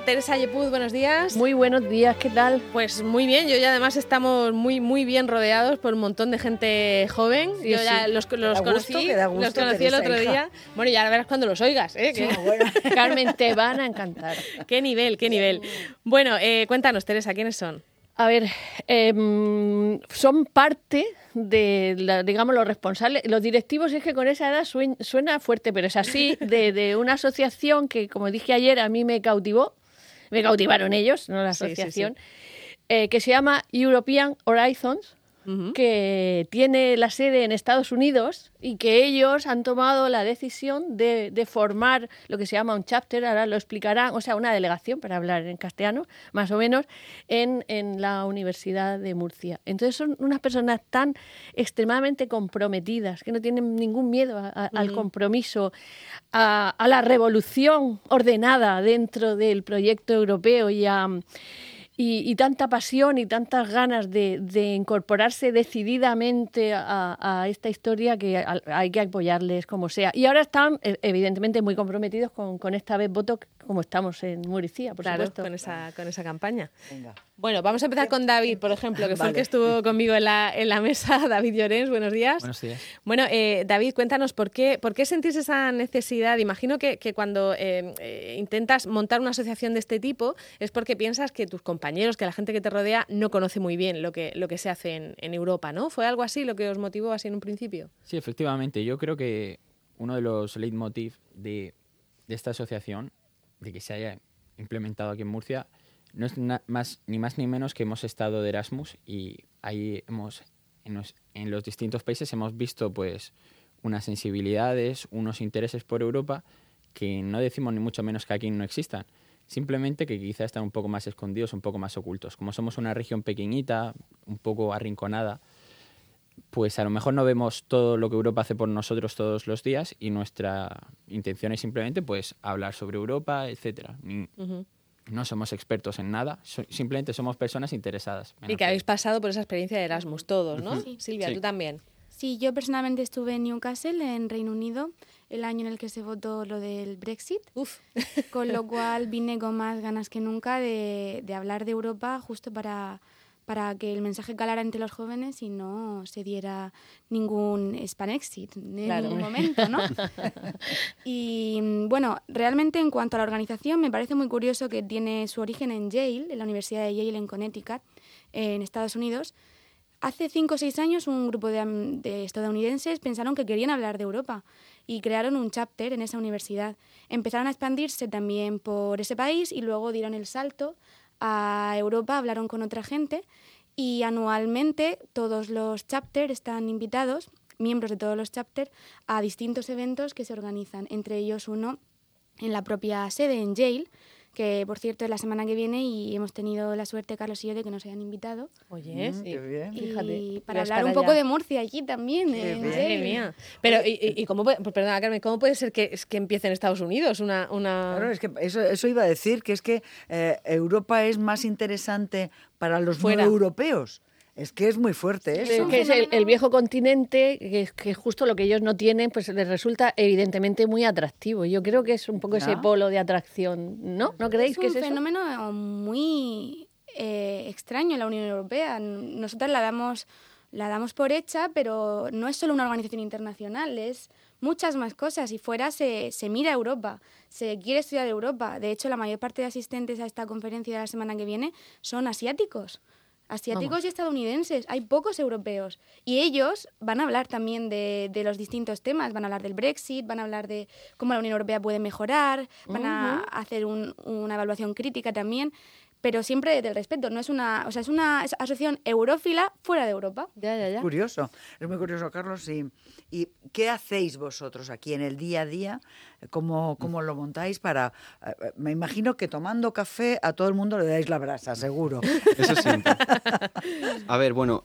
Teresa Yepuz, buenos días. Muy buenos días, ¿qué tal? Pues muy bien, yo ya además estamos muy bien rodeados por un montón de gente joven. Sí, yo sí. ya los conocí el Teresa, otro día. Bueno, ya verás cuando los oigas, ¿eh? Sí, bueno. Carmen, te van a encantar. Qué nivel, qué nivel. Bueno, cuéntanos, Teresa, ¿quiénes son? A ver, son parte de, digamos, los responsables, los directivos. Es que con esa edad suena fuerte, pero es así, de una asociación que, como dije ayer, a mí me cautivaron ellos, no la asociación, sí. Que se llama European Horizons, que tiene la sede en Estados Unidos y que ellos han tomado la decisión de formar lo que se llama un chapter, ahora lo explicarán, o sea, una delegación, para hablar en castellano, más o menos, en la Universidad de Murcia. Entonces son unas personas tan extremadamente comprometidas, que no tienen ningún miedo al compromiso, a la revolución ordenada dentro del proyecto europeo y tanta pasión y tantas ganas de incorporarse decididamente a esta historia que hay que apoyarles como sea. Y ahora están, evidentemente, muy comprometidos con esta vez voto, como estamos en Murcia, por supuesto. Con esa campaña. Venga. Bueno, vamos a empezar con David, por ejemplo, que fue el que estuvo conmigo en la mesa. David Llorens, buenos días. Buenos días. Bueno, David, cuéntanos, ¿por qué sentís esa necesidad? Imagino que cuando intentas montar una asociación de este tipo es porque piensas que tus compañeros, que la gente que te rodea no conoce muy bien lo que se hace en Europa, ¿no? ¿Fue algo así lo que os motivó así en un principio? Sí, efectivamente. Yo creo que uno de los leitmotiv de esta asociación, de que se haya implementado aquí en Murcia, no es ni más ni menos que hemos estado de Erasmus y ahí en los distintos países hemos visto pues unas sensibilidades, unos intereses por Europa que no decimos ni mucho menos que aquí no existan. Simplemente que quizá están un poco más escondidos, un poco más ocultos. Como somos una región pequeñita, un poco arrinconada, pues a lo mejor no vemos todo lo que Europa hace por nosotros todos los días y nuestra intención es simplemente pues hablar sobre Europa, etcétera. No somos expertos en nada, simplemente somos personas interesadas. Y que habéis pasado por esa experiencia de Erasmus todos, ¿no? Sí. Silvia, Sí. tú también. Sí, yo personalmente estuve en Newcastle, en Reino Unido, el año en el que se votó lo del Brexit. Con lo cual vine con más ganas que nunca de hablar de Europa, justo para que el mensaje calara entre los jóvenes y no se diera ningún Spanexit en ningún momento, ¿no? Y bueno, realmente en cuanto a la organización me parece muy curioso que tiene su origen en Yale, en la Universidad de Yale en Connecticut, en Estados Unidos. Hace 5 o 6 años un grupo de estadounidenses pensaron que querían hablar de Europa y crearon un chapter en esa universidad. Empezaron a expandirse también por ese país y luego dieron el salto a Europa, hablaron con otra gente y anualmente todos los chapters están invitados, miembros de todos los chapters, a distintos eventos que se organizan, entre ellos uno en la propia sede, en Yale, que por cierto es la semana que viene y hemos tenido la suerte, Carlos y yo, de que nos hayan invitado. Oye, sí. Qué bien. Y para hablar un poco de Murcia allí también. Madre mía. Pero, ¿y cómo puede, perdona, Carmen, cómo puede ser que empiece en Estados Unidos una...? Claro, es que eso iba a decir, que es que Europa es más interesante para los no europeos. Es que es muy fuerte eso. Que es el viejo continente, que es justo lo que ellos no tienen, pues les resulta evidentemente muy atractivo. Yo creo que es un poco ese polo de atracción, ¿no? ¿No creéis que es eso? Es un fenómeno muy extraño en la Unión Europea. Nosotras la damos por hecha, pero no es solo una organización internacional, es muchas más cosas. Y fuera se mira a Europa, se quiere estudiar Europa. De hecho, la mayor parte de asistentes a esta conferencia de la semana que viene son asiáticos y estadounidenses. Hay pocos europeos. Y ellos van a hablar también de los distintos temas. Van a hablar del Brexit, van a hablar de cómo la Unión Europea puede mejorar, van a hacer una evaluación crítica también. Pero siempre desde el respeto. No es una, o sea, es una asociación eurófila fuera de Europa. Ya. Curioso. Es muy curioso, Carlos. ¿Y qué hacéis vosotros aquí en el día a día? ¿Cómo lo montáis para...? Me imagino que tomando café a todo el mundo le dais la brasa, seguro. Eso siempre. A ver, bueno,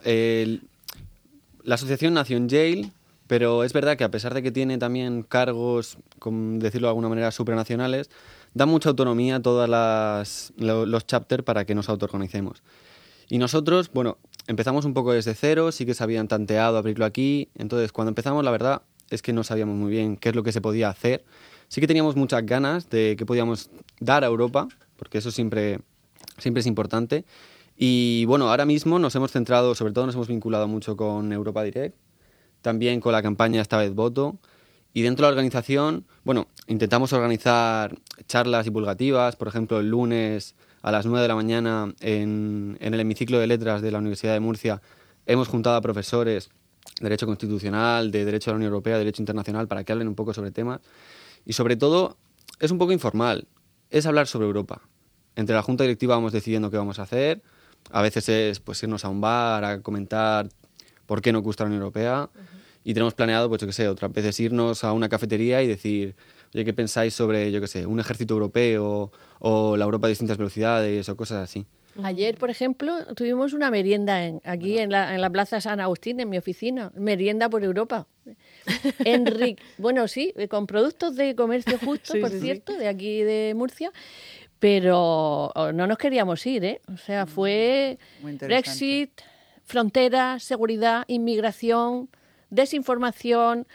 la asociación nació en Yale, pero es verdad que a pesar de que tiene también cargos, como decirlo de alguna manera, supranacionales, da mucha autonomía a todos los chapters para que nos autoorganicemos. Y nosotros, bueno, empezamos un poco desde cero, sí que se habían tanteado abrirlo aquí. Entonces, cuando empezamos, la verdad es que no sabíamos muy bien qué es lo que se podía hacer. Sí que teníamos muchas ganas de qué podíamos dar a Europa, porque eso siempre es importante. Y bueno, ahora mismo nos hemos centrado, sobre todo nos hemos vinculado mucho con Europa Direct, también con la campaña Esta vez voto. Y dentro de la organización, bueno, intentamos organizar charlas divulgativas, por ejemplo, el lunes a las 9 de la mañana en el hemiciclo de letras de la Universidad de Murcia hemos juntado a profesores de Derecho Constitucional, de Derecho de la Unión Europea, de Derecho Internacional, para que hablen un poco sobre temas. Y sobre todo, es un poco informal, es hablar sobre Europa. Entre la Junta Directiva vamos decidiendo qué vamos a hacer, a veces es pues irnos a un bar a comentar por qué nos gusta la Unión Europea. Y tenemos planeado, pues yo qué sé, otras veces irnos a una cafetería y decir, oye, ¿qué pensáis sobre, yo qué sé, un ejército europeo o la Europa a distintas velocidades o cosas así? Ayer, por ejemplo, tuvimos una merienda aquí en la Plaza San Agustín, en mi oficina, merienda por Europa. Bueno, sí, con productos de comercio justo, sí, por cierto, de aquí de Murcia, pero no nos queríamos ir, ¿eh? O sea, fue Brexit, fronteras, seguridad, inmigración, desinformación,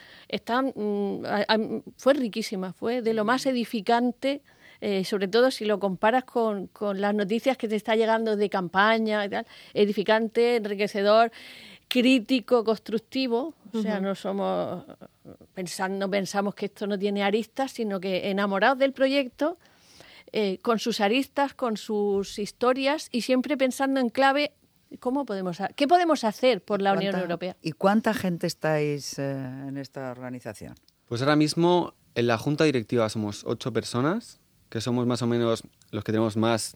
fue riquísima, fue de lo más edificante, sobre todo si lo comparas con las noticias que te está llegando de campaña y tal, edificante, enriquecedor, crítico, constructivo, o sea, no pensamos que esto no tiene aristas, sino que enamorados del proyecto, con sus aristas, con sus historias y siempre pensando en clave. ¿Qué podemos hacer por la Unión Europea? ¿Y cuánta gente estáis en esta organización? Pues ahora mismo en la Junta Directiva somos 8 personas, que somos más o menos los que tenemos más,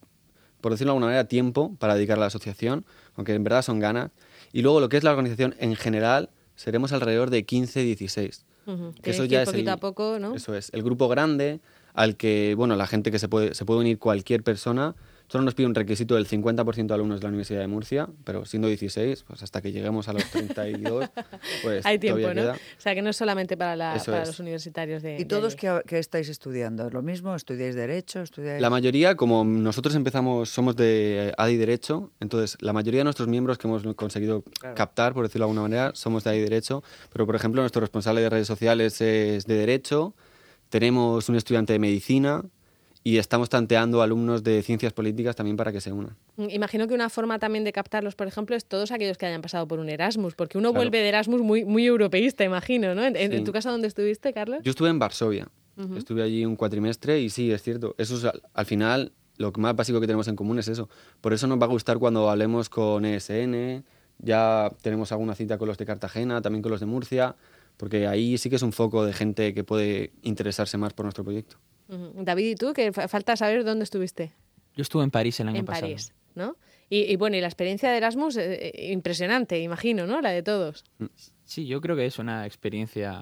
por decirlo de alguna manera, tiempo para dedicar a la asociación, aunque en verdad son ganas. Y luego lo que es la organización en general, seremos alrededor de 15-16. Que eso ya es poquito a poco, ¿no? Eso es, el grupo grande al que, bueno, la gente que se puede unir cualquier persona. Solo nos pide un requisito del 50% de alumnos de la Universidad de Murcia, pero siendo 16, pues hasta que lleguemos a los 32, pues hay tiempo, todavía ¿no? queda. O sea, que no es solamente para los universitarios de... ¿Y todos qué estáis estudiando? ¿Lo mismo? ¿Estudiáis Derecho? La mayoría, como nosotros empezamos, somos de ADI Derecho, entonces la mayoría de nuestros miembros que hemos conseguido captar, por decirlo de alguna manera, somos de ADI Derecho, pero por ejemplo nuestro responsable de redes sociales es de Derecho, tenemos un estudiante de Medicina, y estamos tanteando alumnos de ciencias políticas también para que se unan. Imagino que una forma también de captarlos, por ejemplo, es todos aquellos que hayan pasado por un Erasmus, porque uno vuelve de Erasmus muy, muy europeísta, imagino, ¿no? ¿En tu casa dónde estuviste, Carlos? Yo estuve en Varsovia. Estuve allí un cuatrimestre y sí, es cierto. Eso es, al final, lo más básico que tenemos en común es eso. Por eso nos va a gustar cuando hablemos con ESN, ya tenemos alguna cita con los de Cartagena, también con los de Murcia, porque ahí sí que es un foco de gente que puede interesarse más por nuestro proyecto. David, ¿y tú? Que falta saber dónde estuviste. Yo estuve en París el año pasado. En París, ¿no? Y bueno, y la experiencia de Erasmus, impresionante, imagino, ¿no? La de todos. Sí, yo creo que es una experiencia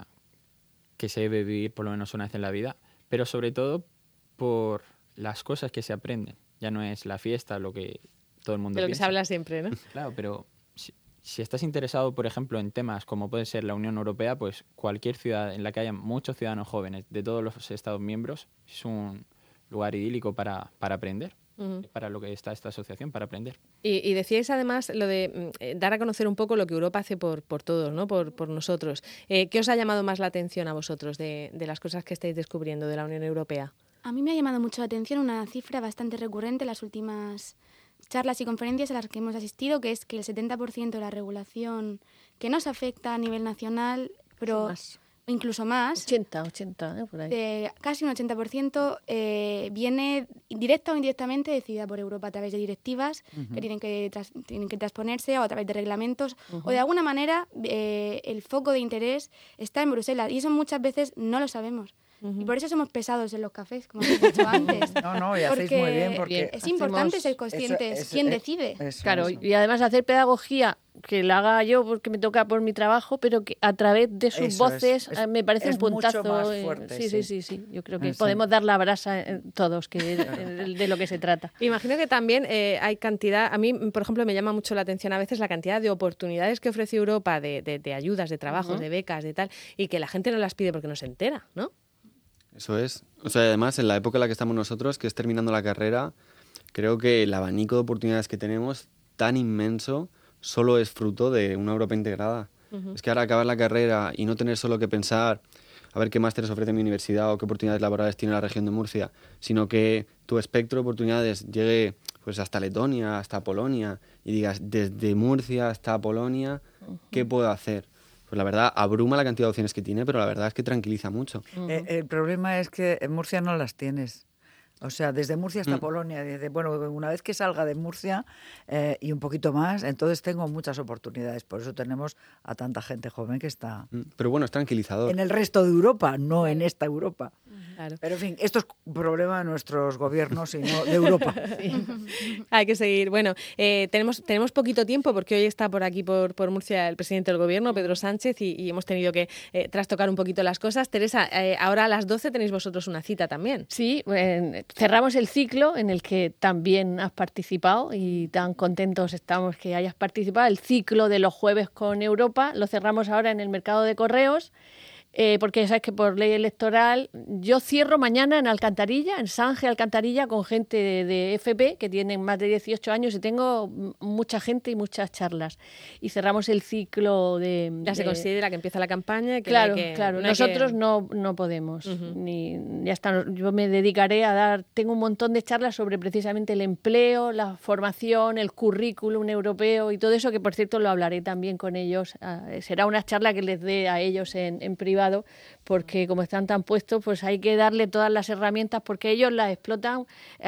que se debe vivir por lo menos una vez en la vida, pero sobre todo por las cosas que se aprenden. Ya no es la fiesta lo que todo el mundo piensa. De lo que se habla siempre, ¿no? Claro, pero si estás interesado, por ejemplo, en temas como puede ser la Unión Europea, pues cualquier ciudad en la que haya muchos ciudadanos jóvenes de todos los Estados miembros es un lugar idílico para aprender. Para lo que está esta asociación, para aprender. Y decíais además lo de dar a conocer un poco lo que Europa hace por todos, ¿no? Por nosotros. ¿Qué os ha llamado más la atención a vosotros de las cosas que estáis descubriendo de la Unión Europea? A mí me ha llamado mucho la atención una cifra bastante recurrente en las últimas charlas y conferencias a las que hemos asistido, que es que el 70% de la regulación que nos afecta a nivel nacional, pero incluso más, 80, por ahí. De casi un 80%, viene directa o indirectamente decidida por Europa a través de directivas que tienen que transponerse o a través de reglamentos, o de alguna manera el foco de interés está en Bruselas, y eso muchas veces no lo sabemos. Y por eso somos pesados en los cafés, como hemos dicho antes. Y hacéis muy bien, porque es importante ser conscientes quién decide. Claro, y además hacer pedagogía que la haga yo porque me toca por mi trabajo, pero que a través de sus voces me parece un puntazo. Mucho más fuerte, sí. Yo creo que podemos dar la brasa todos, que de lo que se trata. Imagino que también hay cantidad, a mí, por ejemplo, me llama mucho la atención a veces la cantidad de oportunidades que ofrece Europa de ayudas, de trabajos, de becas, de tal, y que la gente no las pide porque no se entera, ¿no? Eso es. O sea, además, en la época en la que estamos nosotros, que es terminando la carrera, creo que el abanico de oportunidades que tenemos, tan inmenso, solo es fruto de una Europa integrada. Es que ahora acabar la carrera y no tener solo que pensar, a ver qué másteres ofrece mi universidad o qué oportunidades laborales tiene la región de Murcia, sino que tu espectro de oportunidades llegue pues hasta Letonia, hasta Polonia, y digas, desde Murcia hasta Polonia, ¿qué puedo hacer? Pues la verdad, abruma la cantidad de opciones que tiene, pero la verdad es que tranquiliza mucho. El problema es que en Murcia no las tienes. O sea, desde Murcia hasta Polonia, bueno, una vez que salga de Murcia y un poquito más, entonces tengo muchas oportunidades. Por eso tenemos a tanta gente joven que está Pero bueno, es tranquilizador. en el resto de Europa, no en esta Europa. Claro. Pero en fin, esto es un problema de nuestros gobiernos y no de Europa. Hay que seguir. Bueno, tenemos poquito tiempo porque hoy está por aquí, por Murcia, el presidente del Gobierno, Pedro Sánchez, y hemos tenido que trastocar un poquito las cosas. Teresa, ahora a las 12 tenéis vosotros una cita también. Sí, cerramos el ciclo en el que también has participado y tan contentos estamos que hayas participado. El ciclo de los jueves con Europa lo cerramos ahora en el Mercado de Correos. Porque ya sabes que por ley electoral yo cierro mañana en Alcantarilla, en Sange Alcantarilla, con gente de FP que tienen más de 18 años y tengo mucha gente y muchas charlas. Y cerramos el ciclo de... Ya se considera que empieza la campaña. Que claro, no nosotros no podemos. Ya está, yo me dedicaré a dar... Tengo un montón de charlas sobre precisamente el empleo, la formación, el currículum europeo y todo eso, que por cierto lo hablaré también con ellos. Será una charla que les dé a ellos en privado, porque como están tan puestos, pues hay que darle todas las herramientas porque ellos las explotan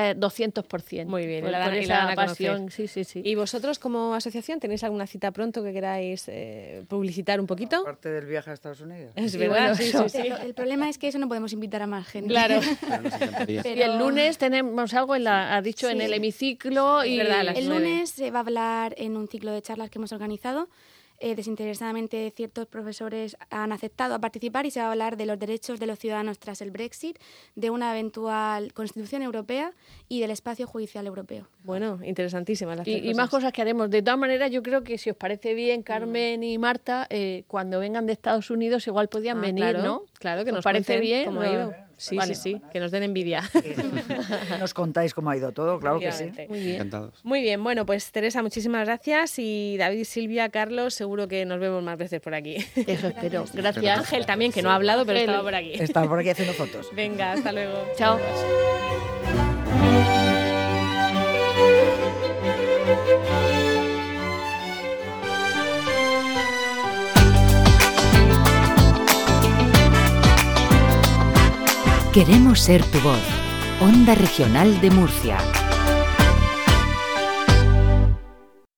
200%. Muy bien, por la dan esa a pasión. conocer. Sí. ¿Y vosotros como asociación tenéis alguna cita pronto que queráis publicitar un poquito? Aparte del viaje a Estados Unidos. Es verdad, bueno, sí. El problema es que eso no podemos invitar a más gente. Claro. Pero nos encantaría. Pero- Y el lunes tenemos algo, ha dicho, Sí. en el hemiciclo. Es Y verdad, a las El 9. lunes se va a hablar en un ciclo de charlas que hemos organizado. Desinteresadamente ciertos profesores han aceptado a participar y se va a hablar de los derechos de los ciudadanos tras el Brexit, de una eventual Constitución Europea y del espacio judicial europeo. Bueno, interesantísimas las tres y más cosas que haremos. De todas maneras, yo creo que si os parece bien, Carmen y Marta, cuando vengan de Estados Unidos igual podían venir, claro, ¿no? Claro, que ¿Os nos parece cuenten bien? cómo ha ido. Sí, Vale. sí, que nos den envidia. Nos contáis cómo ha ido todo, claro que sí. Efectivamente. Muy bien. Encantados. Muy bien, bueno, pues Teresa, muchísimas gracias, y David, Silvia, Carlos, seguro que nos vemos más veces por aquí. Eso espero. Gracias. Ángel también, que no ha hablado, pero Ángel. estaba por aquí. Estaba por aquí haciendo fotos. Venga, hasta luego. Chao. Queremos ser tu voz. Onda Regional de Murcia.